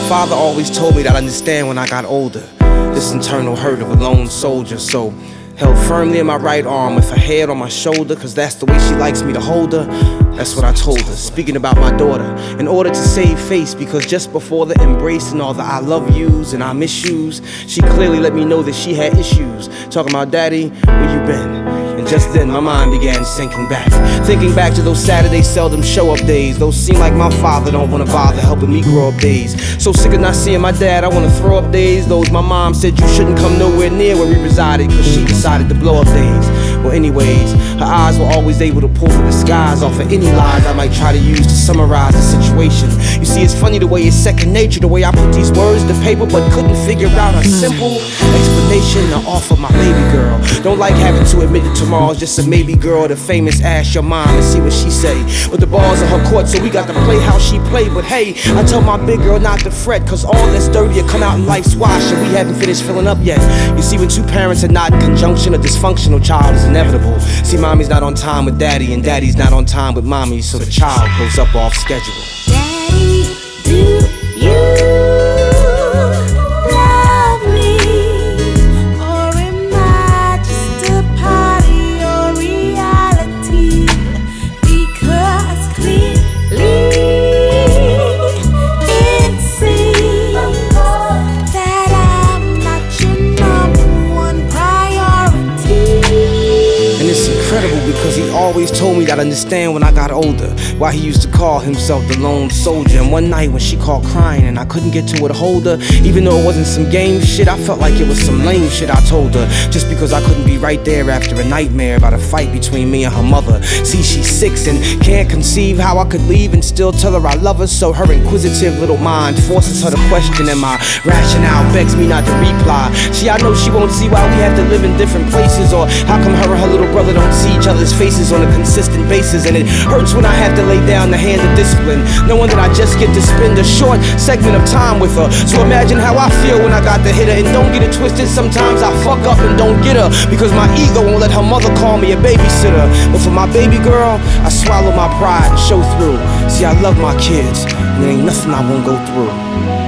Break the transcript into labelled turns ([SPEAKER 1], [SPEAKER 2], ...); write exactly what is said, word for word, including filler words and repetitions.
[SPEAKER 1] father always told me that I'd understand when I got older. This internal hurt of a lone soldier, so held firmly in my right arm with her head on my shoulder, cause that's the way she likes me to hold her. That's what I told her, speaking about my daughter, in order to save face, because just before the embrace and all the I love yous and I miss yous, she clearly let me know that she had issues. Talking about, daddy, where you been? And just then my mind began sinking back, thinking back to those Saturday seldom show up days, those seem like my father don't wanna bother helping me grow up days. So sick of not seeing my dad, I wanna throw up days, those my mom said you shouldn't come nowhere near where we resided, cause she decided to blow up days. Well anyways, her eyes were always able to pull the disguise off of any lies I might try to use to summarize the situation. You see, it's funny the way it's second nature, the way I put these words to paper, but couldn't figure out a simple explanation to offer my baby girl. Don't like having to admit that tomorrow's just a maybe girl. The famous ask your mom and see what she say. But the ball's in her court, so we got to play how she play. But hey, I tell my big girl not to fret, cause all that's dirty will come out in life's wash, and we haven't finished filling up yet. You see, when two parents are not in conjunction, a dysfunctional child is inevitable. See, mommy's not on time with daddy, and daddy's not on time with mommy, so the child goes up off schedule.
[SPEAKER 2] Daddy, do you love me? Or am I just a part of your reality? Because clearly it seems that I'm not your number one priority.
[SPEAKER 1] And it's incredible because he always told me that I'd understand when I got older, why he used to call himself the lone soldier. And one night when she called crying and I couldn't get to it, hold her, even though it wasn't some game shit, I felt like it was some lame shit I told her, just because I couldn't be right there after a nightmare about a fight between me and her mother. See, she's six and can't conceive how I could leave and still tell her I love her, so her inquisitive little mind forces her to question, and my rationale begs me not to reply. See, I know she won't see why we have to live in different places, or how come her and her little brother don't see each other's faces on a consistent basis. And it hurts when I have to lay down the hand of discipline, knowing that I just get to spend a short segment of time with her. So imagine how I feel when I got to hit her. And don't get it twisted, sometimes I fuck up and don't get her, because my ego won't let her mother call me a babysitter. But for my baby girl, I swallow my pride and show through. See, I love my kids, and there ain't nothing I won't go through.